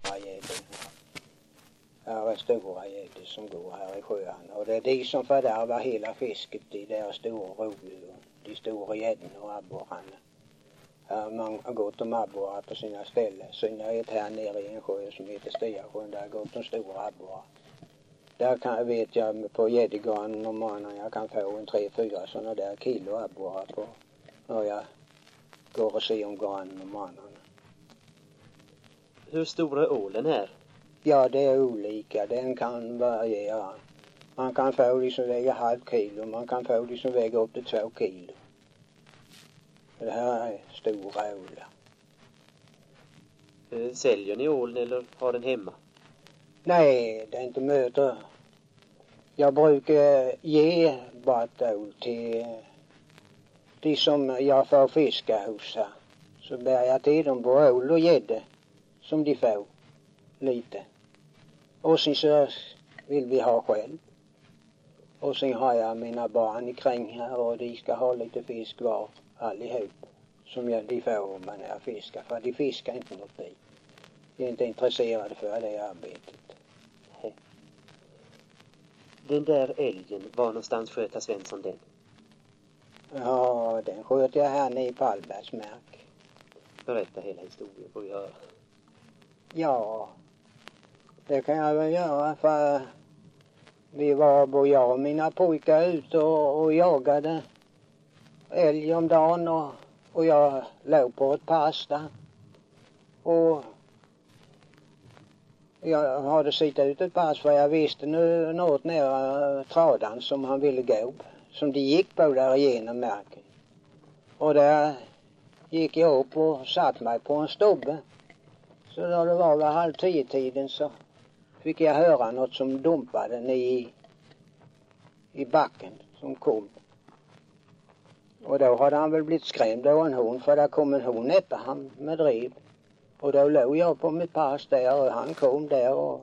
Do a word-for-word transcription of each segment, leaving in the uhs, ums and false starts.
gäddor. Här är stora gäddor som går här i sjön. Och det är de som fördärvar hela fisket, de där stora rovdjuren. De stora gäddorna och abborrarna. Här man har gått om abborrar på sina ställen. Synnerhet här nere i en sjö som heter Stiasjön. Där har gått de stora abborrar. Där kan, vet jag på gäddgarnen om morgonen jag kan få en tre, fyra sådana där kilo abborrar på. När jag går och ser om garnen om morgonen. Hur stor är ålen här? Ja, det är olika. Den kan variera. Man kan få de som väger halv kilo. Man kan få de som väger upp till två kilo. Det här är stora ålar. Eh, säljer ni ålen eller har den hemma? Nej, det är inte möter. Jag brukar ge batål till de som jag får fiska hos här. Så bär jag till dem på ål och gädde som de får lite. Och sen så vill vi ha själv. Och sen har jag mina barn i kring här och de ska ha lite fisk var allihop. Som jag, de får om man är fiskar. För de fiskar inte något i. De är inte intresserade för det arbetet. Den där älgen, var någonstans sköter Svensson den? Ja, den sköter jag här nere i Palbergsmark. Berätta hela historien får vi höra. Ja, det kan jag väl göra för vi var både jag och mina pojkar ute och, och jagade älg om dagen och, och jag låg på ett pass där. Och jag hade sittit ut ett pass för jag visste nu något nära tradan som han ville gå. Som de gick på där igenom marken. Och där gick jag upp och satt mig på en stubbe. Så då det var väl halv tio tiden så fick jag höra något som dumpade i, i backen som kom. Och då hade han väl blivit skrämd av en hon för där kom en hon efter han med driv. Och då låg jag på mitt pass där och han kom där och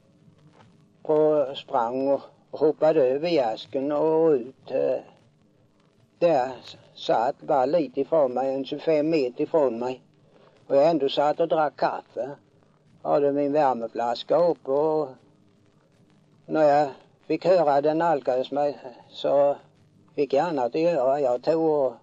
på sprang och hoppade över jasken och ut. Eh, där satt bara lite ifrån mig, en tjugofem meter ifrån mig. Och jag ändå satt och drack kaffe. Hade min värmeflaska upp och när jag fick höra den nalkades mig så fick jag annat att göra. Jag tog och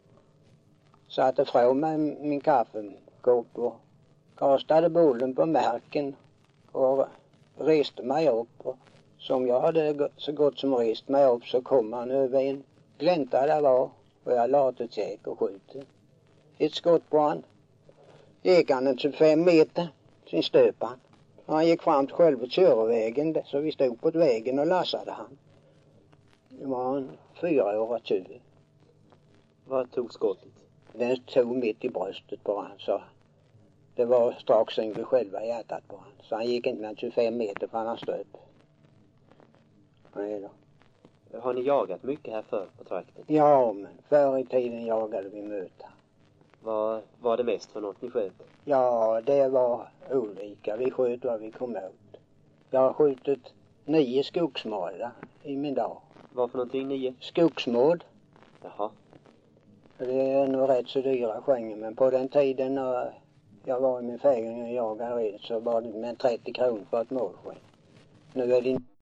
satte ifrån mig min kaffekopp och kastade bollen på marken och reste mig upp. Och som jag hade så gott som rest mig upp så kom han över en glänta där var och jag lade ett käk och skjuter. Ett skott på han. Gick han en tjugofem meter, sin stöp han. Han gick fram till själva körvägen så vi stod på vägen och lassade han. Det var en fyra år tjuv. Vad tog skottet? Den tog mitt i bröstet på han så det var strax in vid själva hjärtat på han. Så han gick inte med tjugofem meter från hans stöp. Nej då. Har ni jagat mycket här för på trakten? Ja, men förr i tiden jagade vi möta. Vad var det mest för något ni sköt? Ja, det var olika. Vi sköt vad vi kom åt. Jag har skjutit nio skogsmårdar i min dag. Vad för någonting nio? Skogsmård. Jaha. Det är nog rätt så dyra skänger, men på den tiden när jag var i min fägring och jagade så var det med trettio kronor för ett målskäng. Nu är det